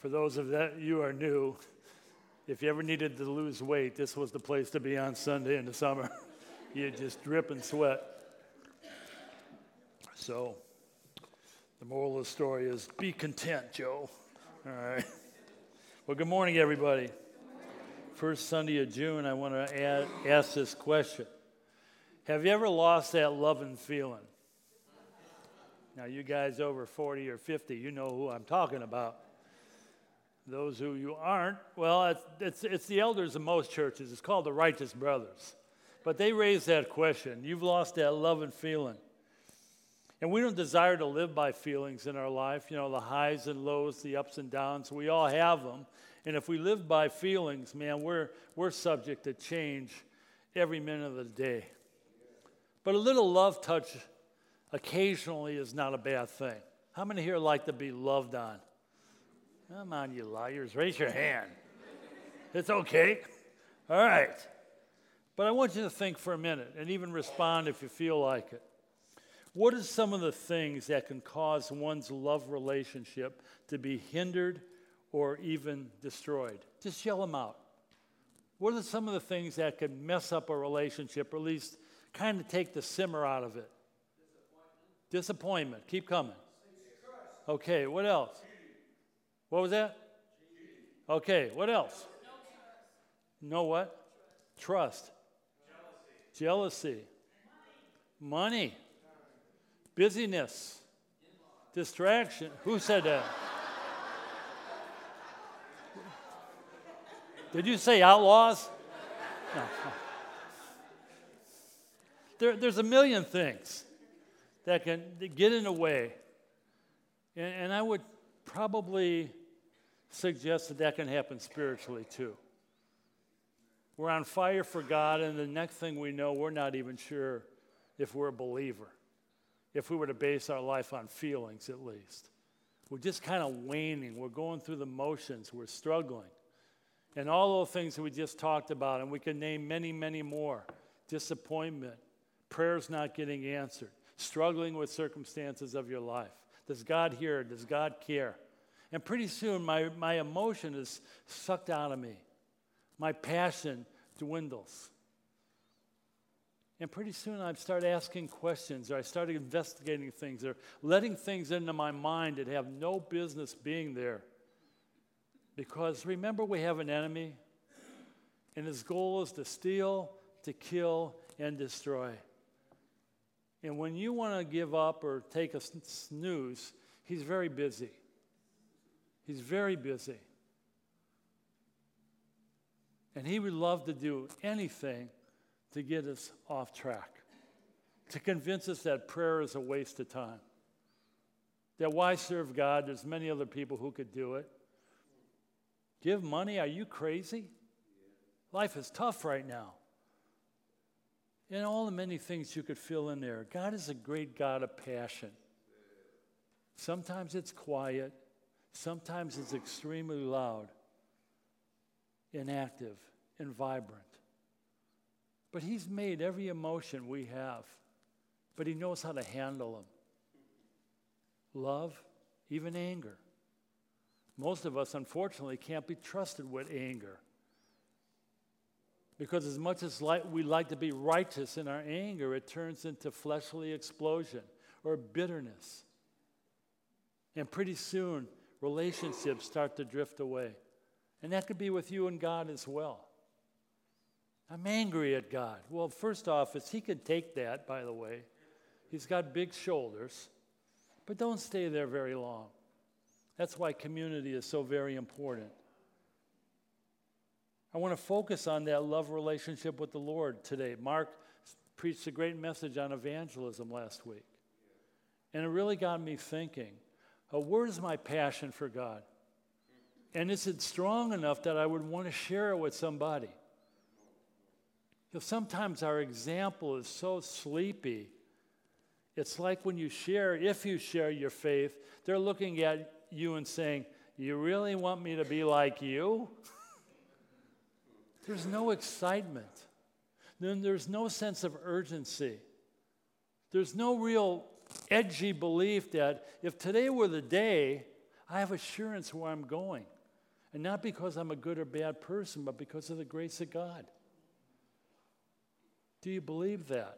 For those of you who are new, if you ever needed to lose weight, this was the place to be on Sunday in the summer. You just drip and sweat. So, the moral of the story is be content, Joe. All right. Well, good morning, everybody. First Sunday of June, I want to ask this question. Have you ever lost that loving feeling? Now, you guys over 40 or 50, you know who I'm talking about. Those who you aren't, well, it's the elders of most churches. It's called the Righteous Brothers. But they raise that question. You've lost that loving feeling. And we don't desire to live by feelings in our life. You know, the highs and lows, the ups and downs. We all have them. And if we live by feelings, man, we're subject to change every minute of the day. But a little love touch occasionally is not a bad thing. How many here like to be loved on? Come on, you liars. Raise your hand. It's okay. All right. But I want you to think for a minute and even respond if you feel like it. What are some of the things that can cause one's love relationship to be hindered or even destroyed? Just yell them out. What are some of the things that can mess up a relationship or at least kind of take the simmer out of it? Disappointment. Keep coming. Okay, what else? What was that? Okay, what else? No what? Trust. Jealousy. Money. Busyness. Distraction. Who said that? Did you say outlaws? No. There's a million things that can get in the way. And I would probably suggest that can happen spiritually too. We're on fire for God, and the next thing we know, we're not even sure if we're a believer. If we were to base our life on feelings, at least. We're just kind of waning. We're going through the motions. We're struggling. And all those things that we just talked about, and we can name many, many more. Disappointment, prayers not getting answered, struggling with circumstances of your life. Does God hear? Does God care? And pretty soon, my emotion is sucked out of me. My passion dwindles. And pretty soon I start asking questions, or I start investigating things, or letting things into my mind that have no business being there. Because remember, we have an enemy, and his goal is to steal, to kill, and destroy. And when you want to give up or take a snooze, he's very busy. He's very busy. And he would love to do anything to get us off track, to convince us that prayer is a waste of time, that why serve God? There's many other people who could do it. Give money? Are you crazy? Life is tough right now. And all the many things you could fill in there. God is a great God of passion. Sometimes it's quiet. Sometimes it's extremely loud, inactive, and vibrant. But he's made every emotion we have. But he knows how to handle them. Love, even anger. Most of us, unfortunately, can't be trusted with anger. Because as much as we like to be righteous in our anger, it turns into fleshly explosion or bitterness. And pretty soon, relationships start to drift away. And that could be with you and God as well. I'm angry at God. Well, first off, he can take that, by the way. He's got big shoulders. But don't stay there very long. That's why community is so very important. I want to focus on that love relationship with the Lord today. Mark preached a great message on evangelism last week. And it really got me thinking, where's my passion for God? And is it strong enough that I would want to share it with somebody? You know, sometimes our example is so sleepy. It's like when you share, if you share your faith, they're looking at you and saying, you really want me to be like you? There's no excitement. Then there's no sense of urgency. There's no real edgy belief that if today were the day, I have assurance where I'm going. And not because I'm a good or bad person, but because of the grace of God. Do you believe that?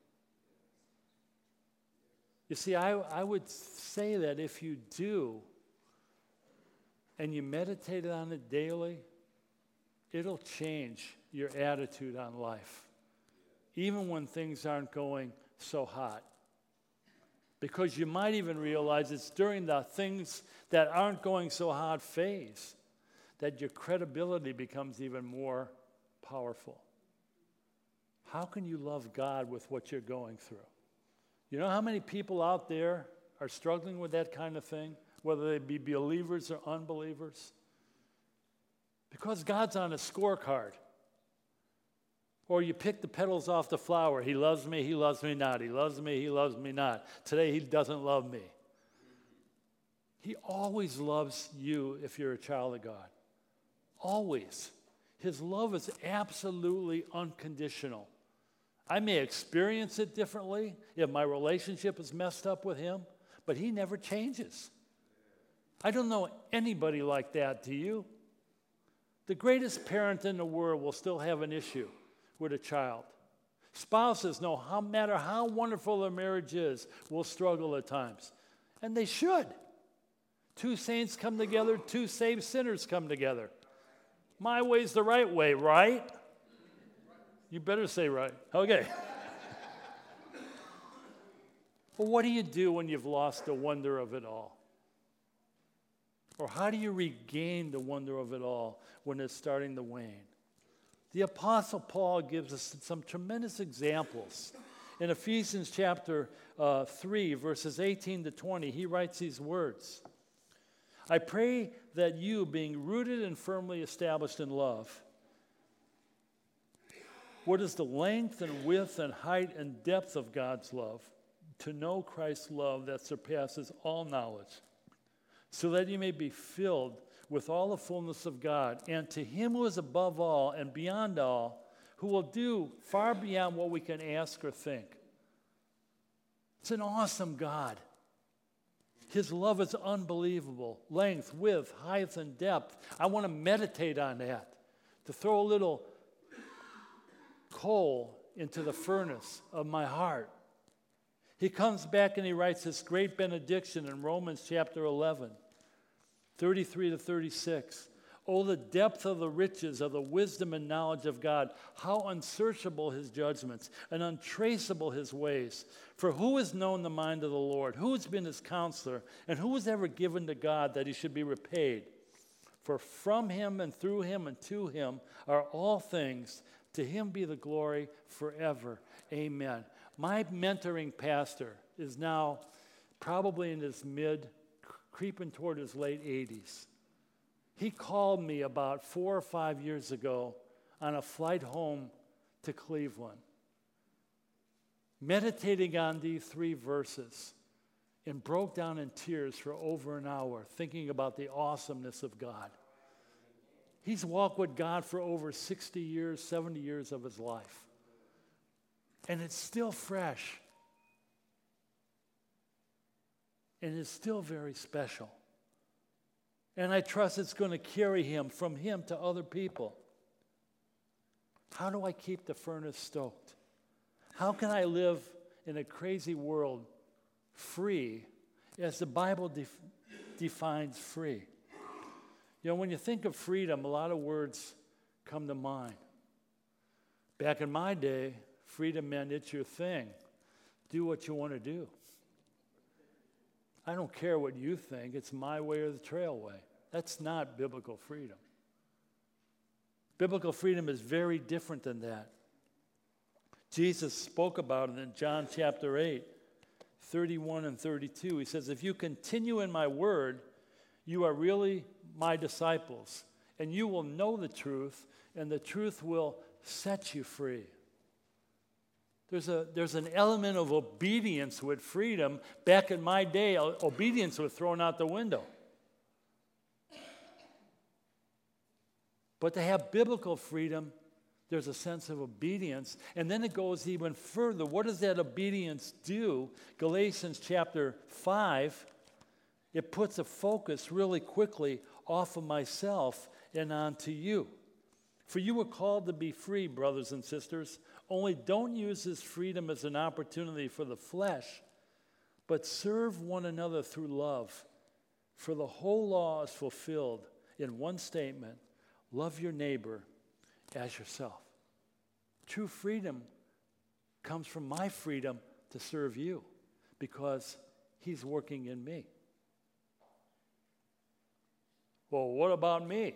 You see, I would say that if you do, and you meditate on it daily, it'll change your attitude on life, even when things aren't going so hot. Because you might even realize it's during the things that aren't going so hot phase that your credibility becomes even more powerful. How can you love God with what you're going through? You know how many people out there are struggling with that kind of thing, whether they be believers or unbelievers? Because God's on a scorecard. Or you pick the petals off the flower. He loves me not. He loves me not. Today he doesn't love me. He always loves you if you're a child of God. Always. His love is absolutely unconditional. I may experience it differently if my relationship is messed up with him, but he never changes. I don't know anybody like that, do you? The greatest parent in the world will still have an issue with a child. Spouses, no matter how wonderful their marriage is, will struggle at times. And they should. Two saints come together, two saved sinners come together. My way's the right way, right? You better say right. Okay. Well, what do you do when you've lost the wonder of it all? Or how do you regain the wonder of it all when it's starting to wane? The Apostle Paul gives us some tremendous examples. In Ephesians chapter 3, verses 18 to 20, he writes these words. I pray that you, being rooted and firmly established in love, what is the length and width and height and depth of God's love, to know Christ's love that surpasses all knowledge, so that you may be filled with all the fullness of God, and to him who is above all and beyond all, who will do far beyond what we can ask or think. It's an awesome God. His love is unbelievable. Length, width, height, and depth. I want to meditate on that, to throw a little coal into the furnace of my heart. He comes back and he writes this great benediction in Romans chapter 11. 33 to 36. Oh, the depth of the riches of the wisdom and knowledge of God. How unsearchable his judgments and untraceable his ways. For who has known the mind of the Lord? Who has been his counselor? And who was ever given to God that he should be repaid? For from him and through him and to him are all things. To him be the glory forever. Amen. My mentoring pastor is now probably in his creeping toward his late 80s. He called me about 4 or 5 years ago on a flight home to Cleveland, meditating on these 3 verses, and broke down in tears for over an hour, thinking about the awesomeness of God. He's walked with God for over 60 years, 70 years of his life. And it's still fresh. And it's still very special. And I trust it's going to carry him from him to other people. How do I keep the furnace stoked? How can I live in a crazy world free as the Bible defines free? You know, when you think of freedom, a lot of words come to mind. Back in my day, freedom meant it's your thing. Do what you want to do. I don't care what you think. It's my way or the trail way. That's not biblical freedom. Biblical freedom is very different than that. Jesus spoke about it in John chapter 8, 31 and 32. He says, if you continue in my word, you are really my disciples, and you will know the truth, and the truth will set you free. There's an element of obedience with freedom. Back in my day, obedience was thrown out the window. But to have biblical freedom, there's a sense of obedience. And then it goes even further. What does that obedience do? Galatians chapter 5 It puts a focus really quickly off of myself and onto you. For you were called to be free, brothers and sisters. Only don't use this freedom as an opportunity for the flesh, but serve one another through love. For the whole law is fulfilled in one statement: love your neighbor as yourself. True freedom comes from my freedom to serve you because he's working in me. Well, what about me?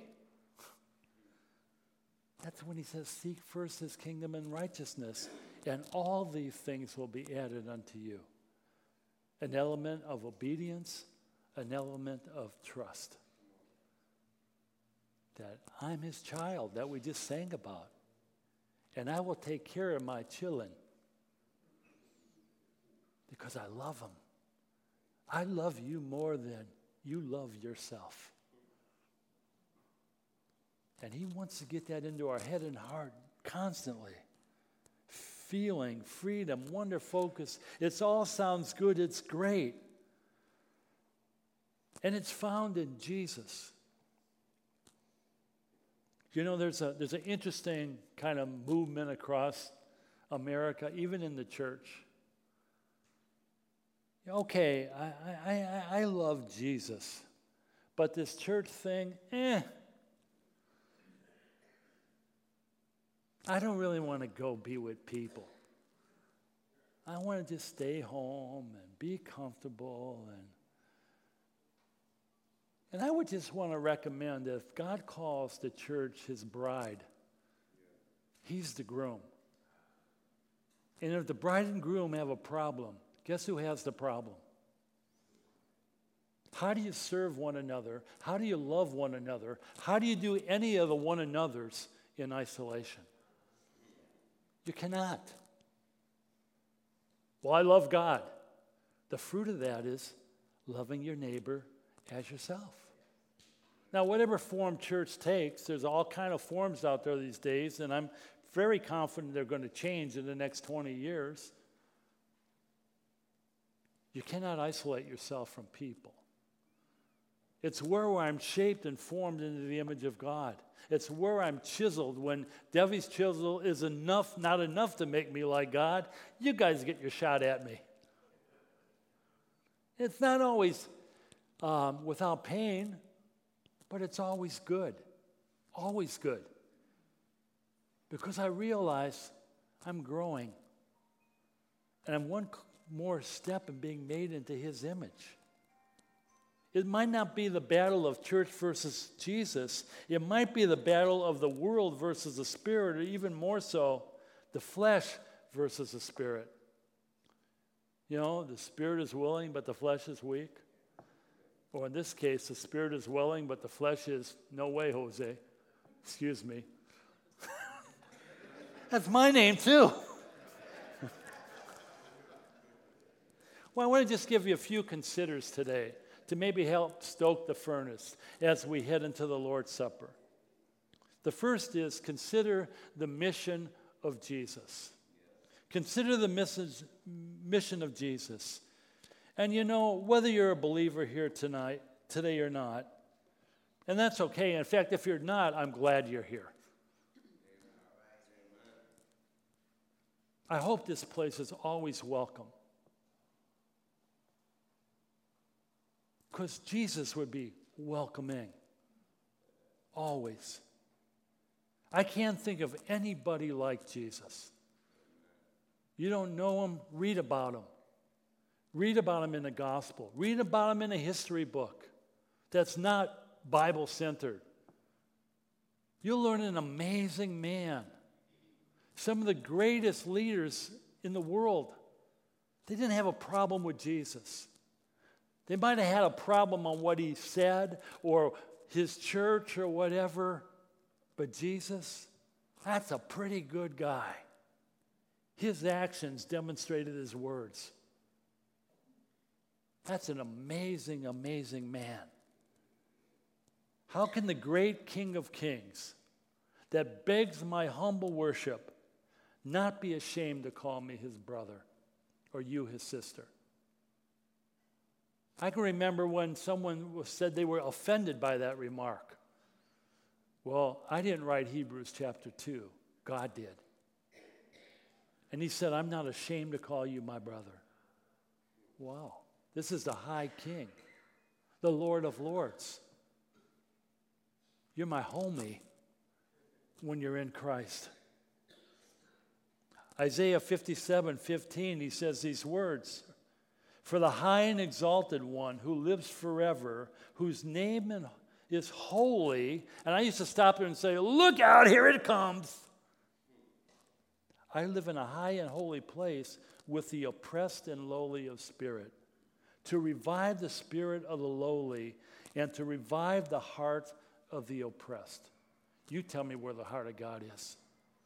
That's when he says, seek first his kingdom and righteousness, and all these things will be added unto you. An element of obedience, an element of trust. That I'm his child, that we just sang about. And I will take care of my children because I love them. I love you more than you love yourself. And he wants to get that into our head and heart constantly. Feeling, freedom, wonder, focus. It all sounds good. It's great. And it's found in Jesus. You know, there's an interesting kind of movement across America, even in the church. Okay, I love Jesus, but this church thing, I don't really want to go be with people. I want to just stay home and be comfortable. And I would just want to recommend that if God calls the church his bride, he's the groom. And if the bride and groom have a problem, guess who has the problem? How do you serve one another? How do you love one another? How do you do any of the one another's in isolation? You cannot. Well, I love God. The fruit of that is loving your neighbor as yourself. Now, whatever form church takes, there's all kind of forms out there these days, and I'm very confident they're going to change in the next 20 years. You cannot isolate yourself from people. It's where I'm shaped and formed into the image of God. It's where I'm chiseled. When Debbie's chisel is not enough to make me like God, you guys get your shot at me. It's not always without pain, but it's always good. Always good. Because I realize I'm growing. And I'm one more step in being made into his image. It might not be the battle of church versus Jesus. It might be the battle of the world versus the spirit, or even more so, the flesh versus the spirit. You know, the spirit is willing, but the flesh is weak. Or in this case, the spirit is willing, but the flesh is, no way, Jose. Excuse me. That's my name, too. Well, I want to just give you a few considers today to maybe help stoke the furnace as we head into the Lord's Supper. The first is consider the mission of Jesus. Consider the mission of Jesus. And you know, whether you're a believer here today or not, and that's okay. In fact, if you're not, I'm glad you're here. I hope this place is always welcome. Because Jesus would be welcoming. Always. I can't think of anybody like Jesus. You don't know him? Read about him. Read about him in the gospel. Read about him in a history book that's not Bible-centered. You'll learn an amazing man. Some of the greatest leaders in the world, they didn't have a problem with Jesus. They might have had a problem on what he said or his church or whatever, but Jesus, that's a pretty good guy. His actions demonstrated his words. That's an amazing, amazing man. How can the great King of Kings that begs my humble worship not be ashamed to call me his brother or you his sister? I can remember when someone said they were offended by that remark. Well, I didn't write Hebrews chapter 2. God did. And he said, I'm not ashamed to call you my brother. Wow. This is the high king, the Lord of lords. You're my homie when you're in Christ. Isaiah 57:15, he says these words, for the high and exalted one who lives forever, whose name is holy. And I used to stop there and say, look out, here it comes. I live in a high and holy place with the oppressed and lowly of spirit, to revive the spirit of the lowly and to revive the heart of the oppressed. You tell me where the heart of God is.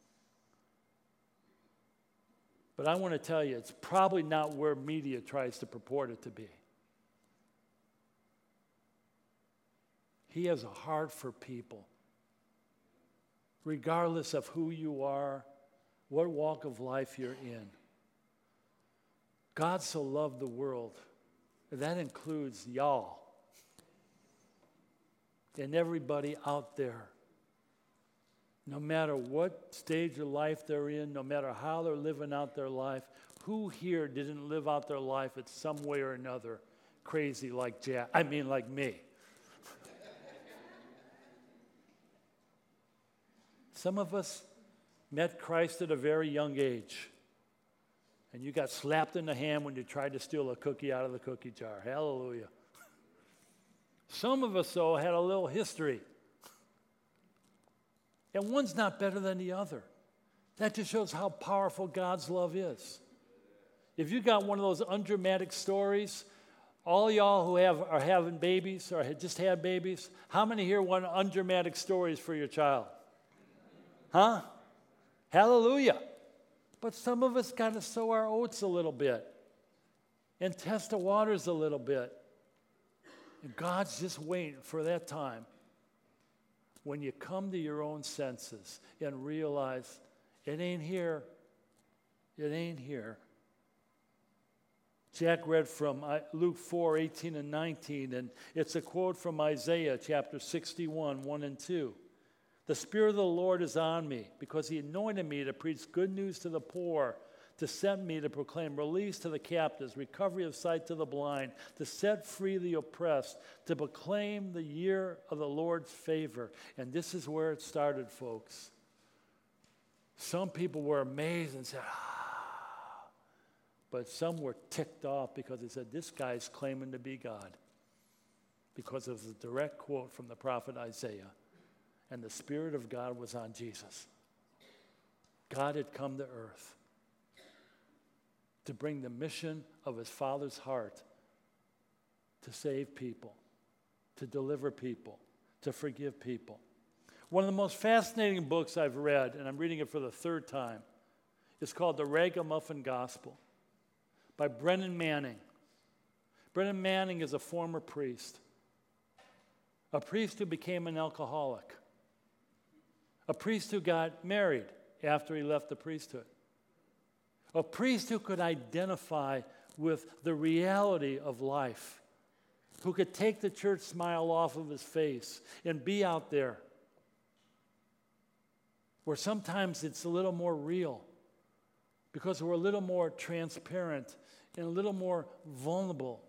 But I want to tell you, it's probably not where media tries to purport it to be. He has a heart for people, regardless of who you are, what walk of life you're in. God so loved the world, and that includes y'all and everybody out there. No matter what stage of life they're in, no matter how they're living out their life, who here didn't live out their life in some way or another crazy like like me? Some of us met Christ at a very young age, and you got slapped in the hand when you tried to steal a cookie out of the cookie jar. Hallelujah. Some of us, though, had a little history. And one's not better than the other. That just shows how powerful God's love is. If you got one of those undramatic stories, all y'all who are having babies or had just had babies, how many here want undramatic stories for your child? Huh? Hallelujah. But some of us got to sow our oats a little bit and test the waters a little bit. And God's just waiting for that time when you come to your own senses and realize it ain't here. It ain't here. Jack read from Luke 4:18 and 19, and it's a quote from Isaiah chapter 61, 1 and 2. The Spirit of the Lord is on me because he anointed me to preach good news to the poor, to send me to proclaim release to the captives, recovery of sight to the blind, to set free the oppressed, to proclaim the year of the Lord's favor. And this is where it started, folks. Some people were amazed and said, but some were ticked off because they said, this guy's claiming to be God. Because it was a direct quote from the prophet Isaiah. And the Spirit of God was on Jesus. God had come to earth to bring the mission of his Father's heart to save people, to deliver people, to forgive people. One of the most fascinating books I've read, and I'm reading it for the third time, is called The Ragamuffin Gospel by Brennan Manning. Brennan Manning is a former priest who became an alcoholic, a priest who got married after he left the priesthood, a priest who could identify with the reality of life, who could take the church smile off of his face and be out there where sometimes it's a little more real because we're a little more transparent and a little more vulnerable.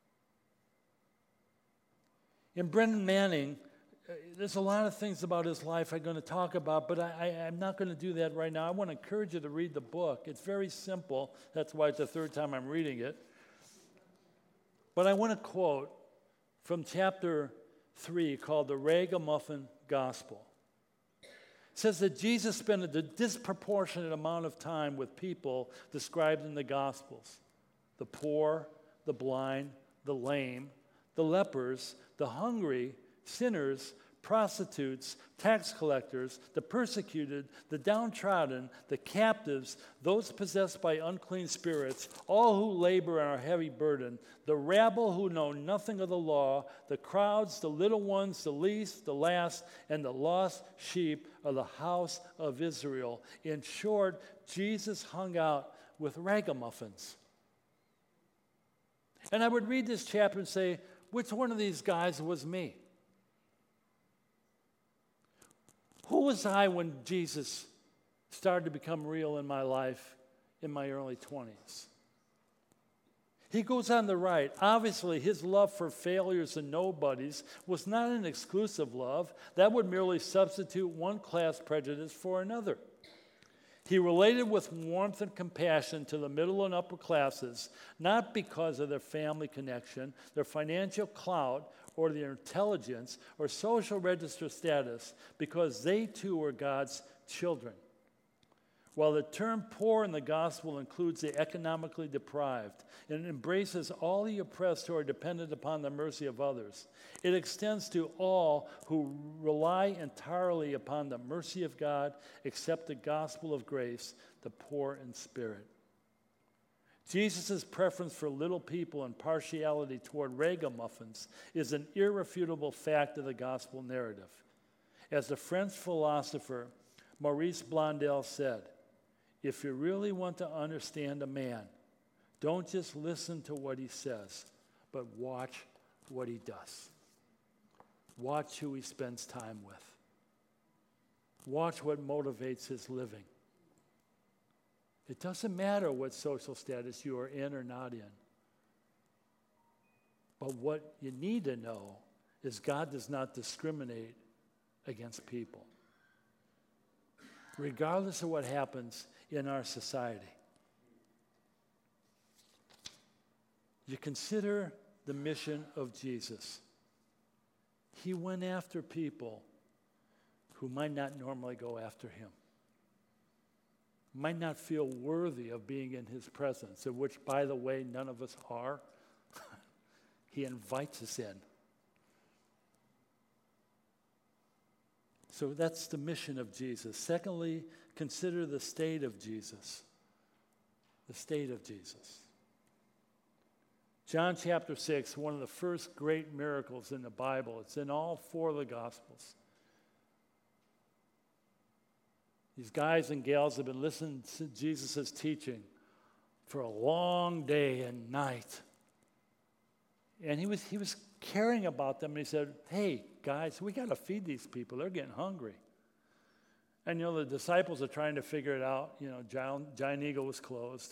In Brennan Manning, there's a lot of things about his life I'm going to talk about, but I'm not going to do that right now. I want to encourage you to read the book. It's very simple. That's why it's the third time I'm reading it. But I want to quote from chapter 3 called The Ragamuffin Gospel. It says that Jesus spent a disproportionate amount of time with people described in the Gospels: the poor, the blind, the lame, the lepers, the hungry, sinners, prostitutes, tax collectors, the persecuted, the downtrodden, the captives, those possessed by unclean spirits, all who labor and are heavy burdened, the rabble who know nothing of the law, the crowds, the little ones, the least, the last, and the lost sheep of the house of Israel. In short, Jesus hung out with ragamuffins. And I would read this chapter and say, which one of these guys was me? Who was I when Jesus started to become real in my life in my early 20s? He goes on to write, obviously his love for failures and nobodies was not an exclusive love that would merely substitute one class prejudice for another. He related with warmth and compassion to the middle and upper classes, not because of their family connection, their financial clout, or their intelligence or social register status, because they too were God's children. While the term poor in the gospel includes the economically deprived and embraces all the oppressed who are dependent upon the mercy of others, it extends to all who rely entirely upon the mercy of God, accept the gospel of grace, the poor in spirit. Jesus' preference for little people and partiality toward ragamuffins is an irrefutable fact of the gospel narrative. As the French philosopher Maurice Blondel said, if you really want to understand a man, don't just listen to what he says, but watch what he does. Watch who he spends time with. Watch what motivates his living. It doesn't matter what social status you are in or not in. But what you need to know is God does not discriminate against people, regardless of what happens in our society. You consider the mission of Jesus. He went after people who might not normally go after him, might not feel worthy of being in his presence, of which, by the way, none of us are. He invites us in. So that's the mission of Jesus. Secondly, consider the state of Jesus. The state of Jesus. John chapter 6, one of the first great miracles in the Bible. It's in all four of the Gospels. These guys and gals have been listening to Jesus' teaching for a long day and night. And he was caring about them, and he said, hey, guys, we got to feed these people. They're getting hungry. And, the disciples are trying to figure it out. Giant Eagle was closed.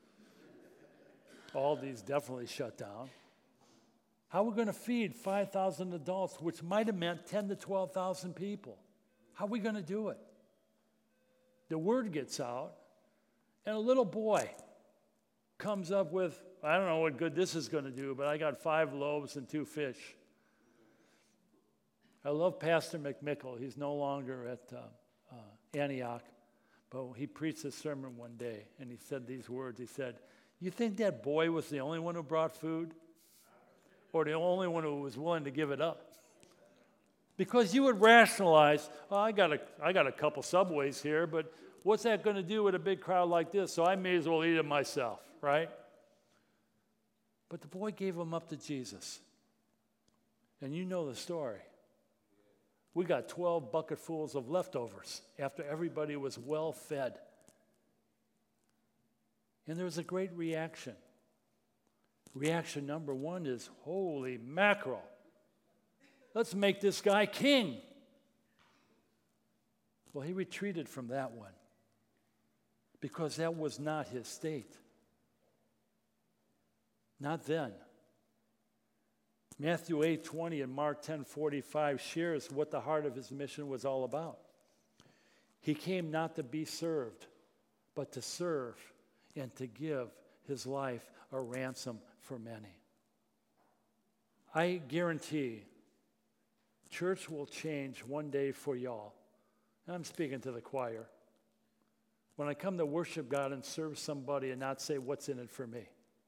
Aldi's definitely shut down. How are we going to feed 5,000 adults, which might have meant 10 to 12,000 people? How are we going to do it? The word gets out, and a little boy comes up with, I don't know what good this is going to do, but I got 5 loaves and 2 fish. I love Pastor McMickle. He's no longer at Antioch, but he preached a sermon one day, and he said these words. He said, you think that boy was the only one who brought food? Or the only one who was willing to give it up? Because you would rationalize, I got a couple Subways here, but what's that going to do with a big crowd like this? So I may as well eat it myself, right? But the boy gave them up to Jesus. And you know the story. We got 12 bucketfuls of leftovers after everybody was well fed. And there was a great reaction. Reaction number 1 is, holy mackerel. Let's make this guy king. Well, he retreated from that one because that was not his state. Not then. Matthew 8:20 and Mark 10:45 shares what the heart of his mission was all about. He came not to be served, but to serve and to give his life a ransom for many. I guarantee church will change one day for y'all. And I'm speaking to the choir. When I come to worship God and serve somebody and not say, what's in it for me?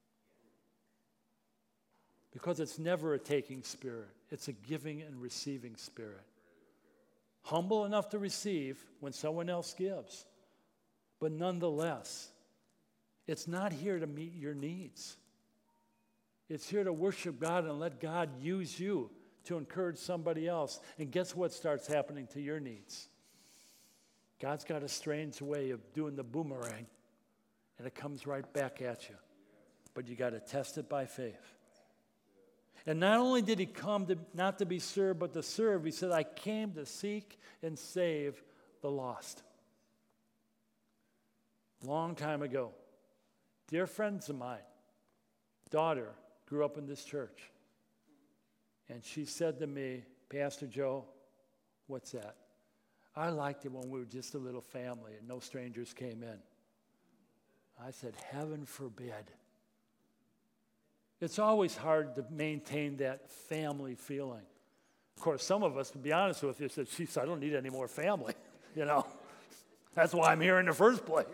Because it's never a taking spirit. It's a giving and receiving spirit. Humble enough to receive when someone else gives. But nonetheless, it's not here to meet your needs. It's here to worship God and let God use you to encourage somebody else. And guess what starts happening to your needs? God's got a strange way of doing the boomerang, and it comes right back at you. But you got to test it by faith. And not only did he come not to be served, but to serve, he said, I came to seek and save the lost. Long time ago, dear friends of mine, daughter grew up in this church. And she said to me, Pastor Joe, what's that? I liked it when we were just a little family and no strangers came in. I said, heaven forbid. It's always hard to maintain that family feeling. Of course, some of us, to be honest with you, said, geez, I don't need any more family. That's why I'm here in the first place.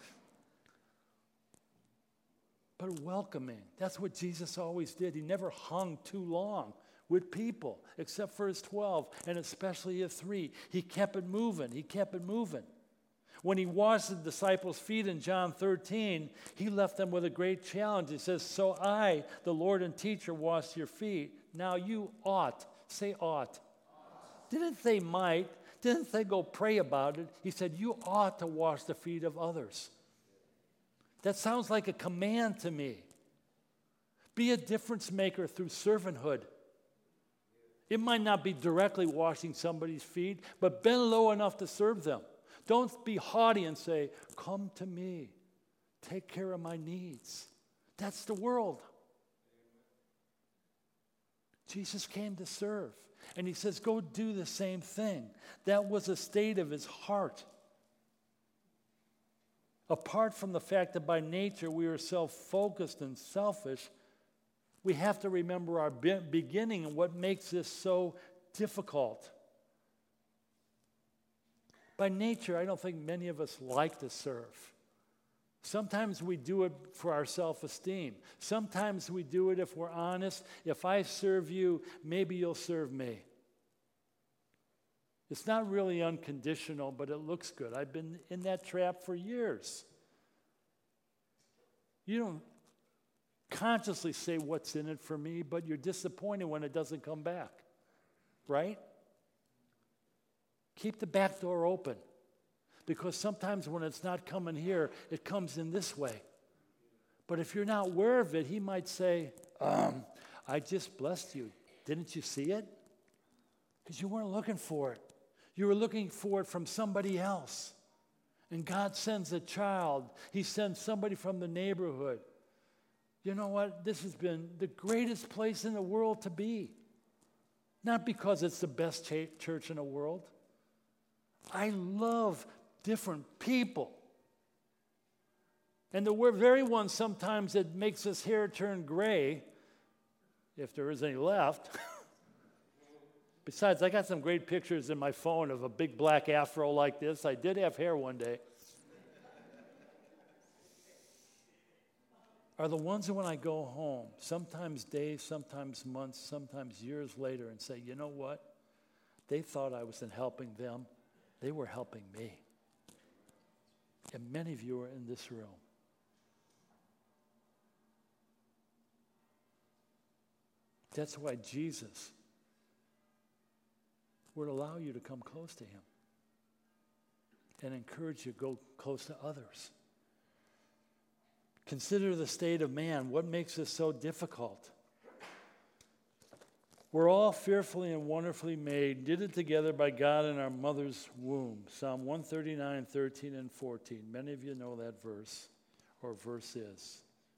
But welcoming, that's what Jesus always did. He never hung too long with people, except for his 12, and especially his 3. He kept it moving. He kept it moving. When he washed the disciples' feet in John 13, he left them with a great challenge. He says, so I, the Lord and teacher, washed your feet. Now you ought. Say ought. Didn't say might. Didn't say go pray about it. He said, you ought to wash the feet of others. That sounds like a command to me. Be a difference maker through servanthood. It might not be directly washing somebody's feet, but bend low enough to serve them. Don't be haughty and say, come to me. Take care of my needs. That's the world. Jesus came to serve. And he says, go do the same thing. That was a state of his heart. Apart from the fact that by nature we are self-focused and selfish, we have to remember our beginning and what makes this so difficult. By nature, I don't think many of us like to serve. Sometimes we do it for our self-esteem. Sometimes we do it if we're honest. If I serve you, maybe you'll serve me. It's not really unconditional, but it looks good. I've been in that trap for years. You don't consciously say what's in it for me, but you're disappointed when it doesn't come back, right? Keep the back door open, because sometimes when it's not coming here, it comes in this way. But if you're not aware of it, he might say, I just blessed you. Didn't you see it? Because you weren't looking for it. You were looking for it from somebody else. And God sends a child. He sends somebody from the neighborhood. You know what? This has been the greatest place in the world to be. Not because it's the best church in the world. I love different people. And the very one sometimes that makes his hair turn gray, if there is any left. Besides, I got some great pictures in my phone of a big black afro like this. I did have hair one day. Are the ones that when I go home, sometimes days, sometimes months, sometimes years later, and say, you know what? They thought I wasn't helping them. They were helping me. And many of you are in this room. That's why Jesus would allow you to come close to him and encourage you to go close to others. Consider the state of man. What makes this so difficult? We're all fearfully and wonderfully made, knitted together by God in our mother's womb. Psalm 139, 13 and 14. Many of you know that verse or verses.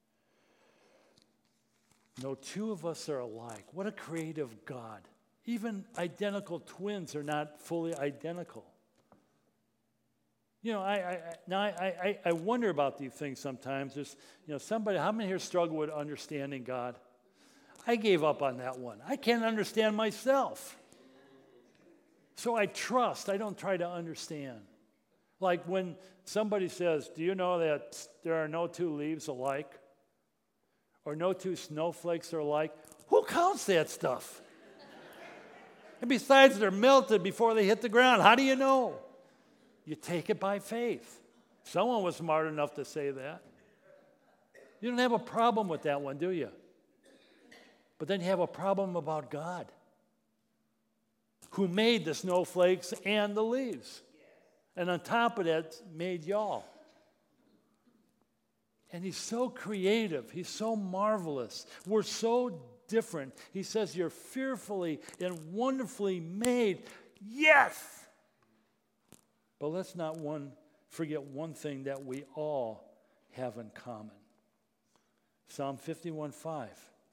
No two of us are alike. What a creative God. Even identical twins are not fully identical. You know, I wonder about these things sometimes. There's, somebody, how many here struggle with understanding God? I gave up on that one. I can't understand myself. So I trust. I don't try to understand. Like when somebody says, do you know that there are no two leaves alike? Or no two snowflakes are alike? Who counts that stuff? And besides, they're melted before they hit the ground. How do you know? You take it by faith. Someone was smart enough to say that. You don't have a problem with that one, do you? But then you have a problem about God, who made the snowflakes and the leaves. And on top of that, made y'all. And he's so creative. He's so marvelous. We're so different. He says you're fearfully and wonderfully made. Yes! But let's not forget one thing that we all have in common. Psalm 51:5.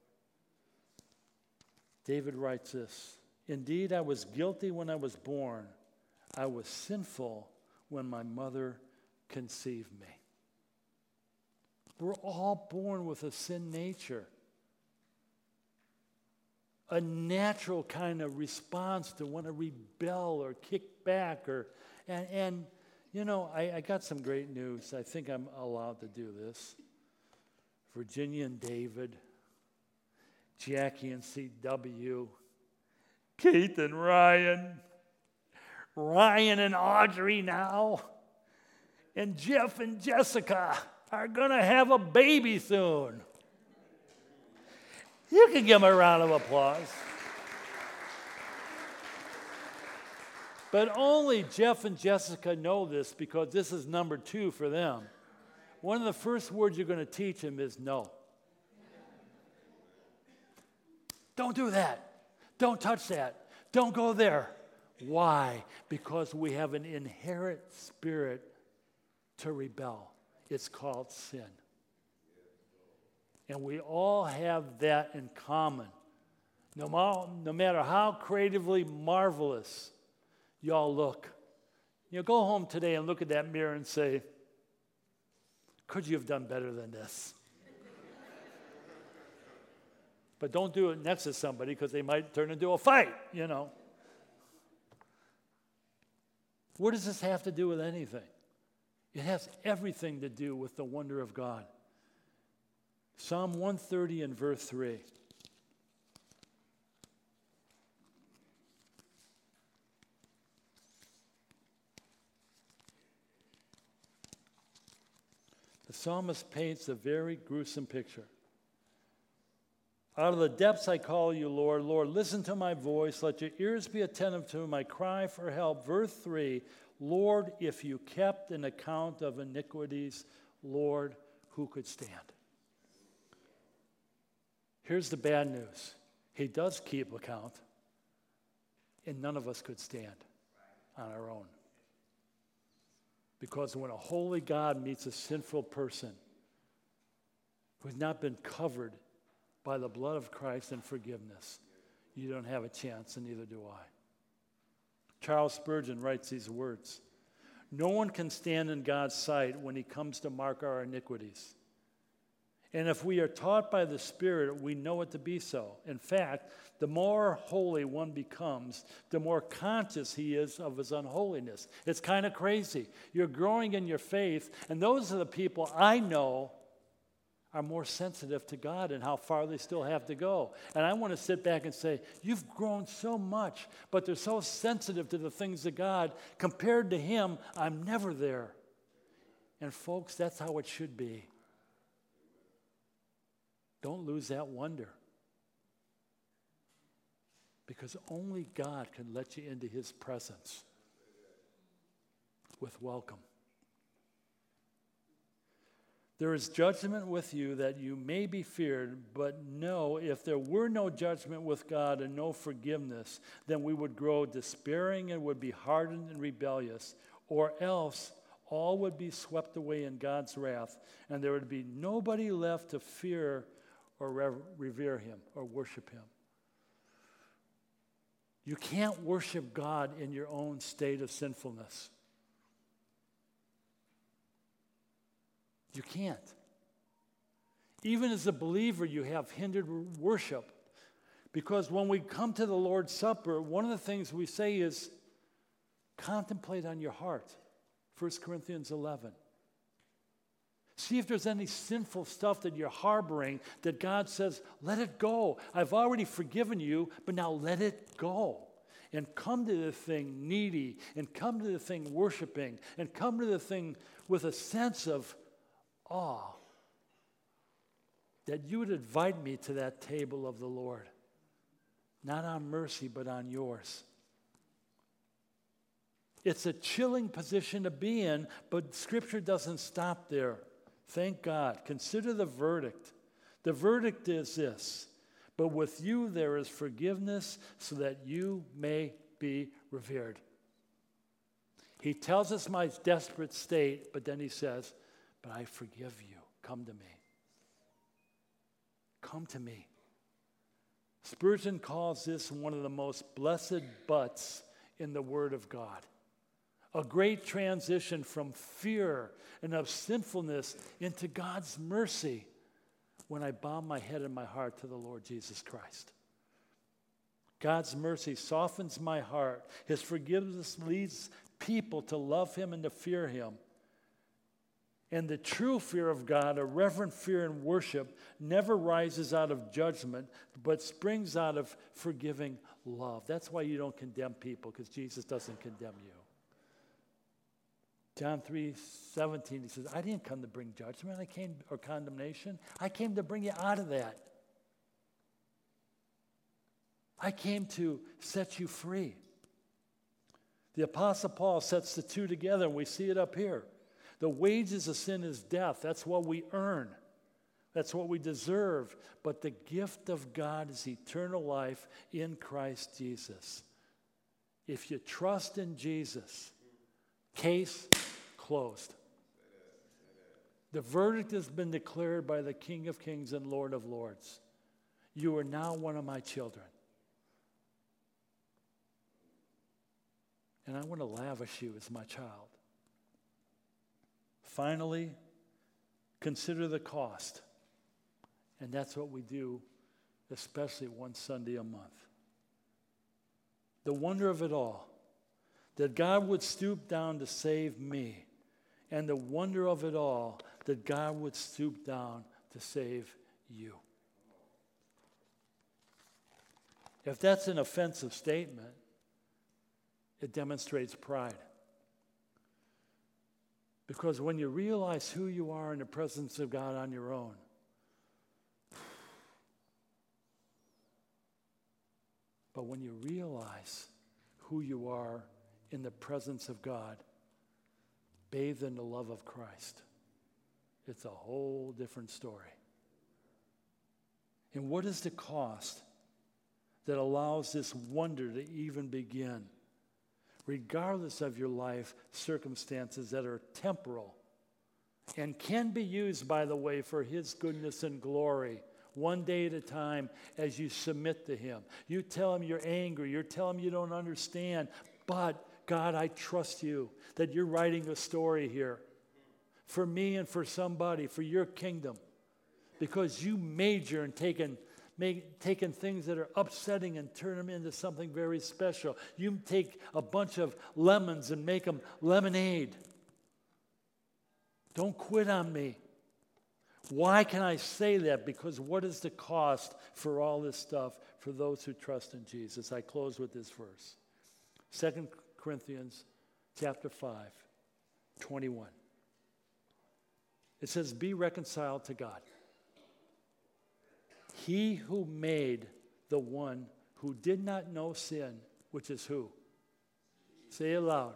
David writes this, "Indeed, I was guilty when I was born. I was sinful when my mother conceived me." We're all born with a sin nature. A natural kind of response to want to rebel or kick back. And you know, I got some great news. I think I'm allowed to do this. Virginia and David, Jackie and C.W., Keith and Ryan, Ryan and Audrey now, and Jeff and Jessica are going to have a baby soon. You can give them a round of applause. But only Jeff and Jessica know this because this is number 2 for them. One of the first words you're going to teach them is no. Don't do that. Don't touch that. Don't go there. Why? Because we have an inherent spirit to rebel. It's called sin. And we all have that in common. No matter how creatively marvelous y'all look. You know, go home today and look at that mirror and say, could you have done better than this? But don't do it next to somebody because they might turn into a fight, you know. What does this have to do with anything? It has everything to do with the wonder of God. Psalm 130 and verse 3. The psalmist paints a very gruesome picture. Out of the depths I call you, Lord. Lord, listen to my voice. Let your ears be attentive to my cry for help. Verse 3, Lord, if you kept an account of iniquities, Lord, who could stand? Here's the bad news. He does keep account, and none of us could stand on our own. Because when a holy God meets a sinful person who's not been covered by the blood of Christ and forgiveness, you don't have a chance, and neither do I. Charles Spurgeon writes these words, "No one can stand in God's sight when he comes to mark our iniquities. And if we are taught by the Spirit, we know it to be so. In fact, the more holy one becomes, the more conscious he is of his unholiness." It's kind of crazy. You're growing in your faith, and those are the people I know are more sensitive to God and how far they still have to go. And I want to sit back and say, you've grown so much, but they're so sensitive to the things of God. Compared to him, I'm never there. And folks, that's how it should be. Don't lose that wonder. Because only God can let you into his presence with welcome. There is judgment with you that you may be feared, but no, if there were no judgment with God and no forgiveness, then we would grow despairing and would be hardened and rebellious, or else all would be swept away in God's wrath, and there would be nobody left to fear or revere him or worship him. You can't worship God in your own state of sinfulness. You can't. Even as a believer, you have hindered worship. Because when we come to the Lord's Supper, one of the things we say is, contemplate on your heart. 1 Corinthians 11. See if there's any sinful stuff that you're harboring that God says, let it go. I've already forgiven you, but now let it go. And come to the thing needy, and come to the thing worshiping, and come to the thing with a sense of awe that you would invite me to that table of the Lord. Not on mercy, but on yours. It's a chilling position to be in, but Scripture doesn't stop there. Thank God. Consider the verdict. The verdict is this: But with you there is forgiveness so that you may be revered. He tells us my desperate state, but then he says, but I forgive you. Come to me. Come to me. Spurgeon calls this one of the most blessed buts in the Word of God. A great transition from fear and of sinfulness into God's mercy when I bow my head and my heart to the Lord Jesus Christ. God's mercy softens my heart. His forgiveness leads people to love him and to fear him. And the true fear of God, a reverent fear and worship, never rises out of judgment, but springs out of forgiving love. That's why you don't condemn people, because Jesus doesn't condemn you. John 3:17, he says, I didn't come to bring judgment, or condemnation. I came to bring you out of that. I came to set you free. The Apostle Paul sets the two together, and we see it up here. The wages of sin is death. That's what we earn. That's what we deserve. But the gift of God is eternal life in Christ Jesus. If you trust in Jesus, case closed. The verdict has been declared by the King of Kings and Lord of Lords. You are now one of my children. And I want to lavish you as my child. Finally, consider the cost. And that's what we do, especially one Sunday a month. The wonder of it all, that God would stoop down to save me. And the wonder of it all, that God would stoop down to save you. If that's an offensive statement, it demonstrates pride. Because when you realize who you are in the presence of God on your own, but when you realize who you are in the presence of God, bathed in the love of Christ, it's a whole different story. And what is the cost that allows this wonder to even begin? Regardless of your life circumstances that are temporal and can be used, by the way, for his goodness and glory, one day at a time as you submit to him. You tell him you're angry. You tell him you don't understand. But, God, I trust you that you're writing a story here for me and for somebody, for your kingdom, because you major in taking things that are upsetting and turn them into something very special. You take a bunch of lemons and make them lemonade. Don't quit on me. Why can I say that? Because what is the cost for all this stuff for those who trust in Jesus? I close with this verse. 2 Corinthians chapter 5, 21. It says, be reconciled to God. He who made the one who did not know sin, which is who? Say it loud.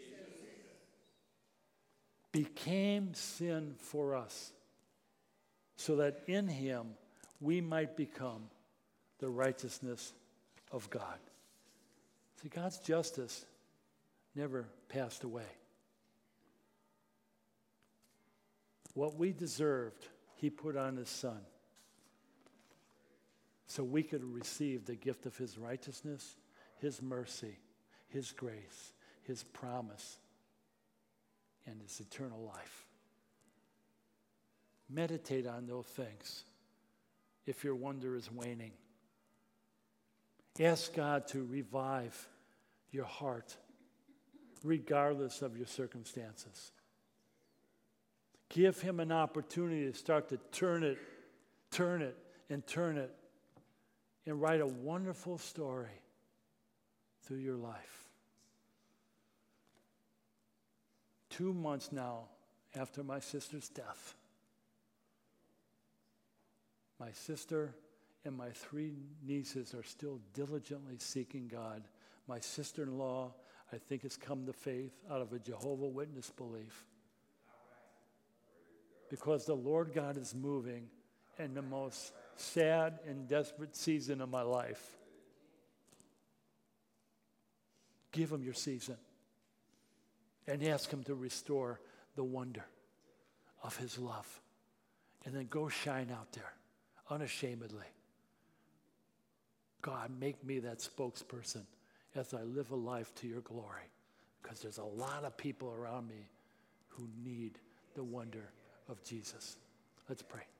Became sin for us, so that in him we might become the righteousness of God. See, God's justice never passed away. What we deserved, he put on his Son, so we could receive the gift of his righteousness, his mercy, his grace, his promise, and his eternal life. Meditate on those things if your wonder is waning. Ask God to revive your heart regardless of your circumstances. Give him an opportunity to start to turn it, and write a wonderful story through your life. 2 months now after my sister's death, my sister and my 3 nieces are still diligently seeking God. My sister-in-law, I think, has come to faith out of a Jehovah's Witness belief. Because the Lord God is moving in the most sad and desperate season of my life. Give him your season and ask him to restore the wonder of his love. And then go shine out there unashamedly. God, make me that spokesperson as I live a life to your glory, because there's a lot of people around me who need the wonder of Jesus. Let's pray.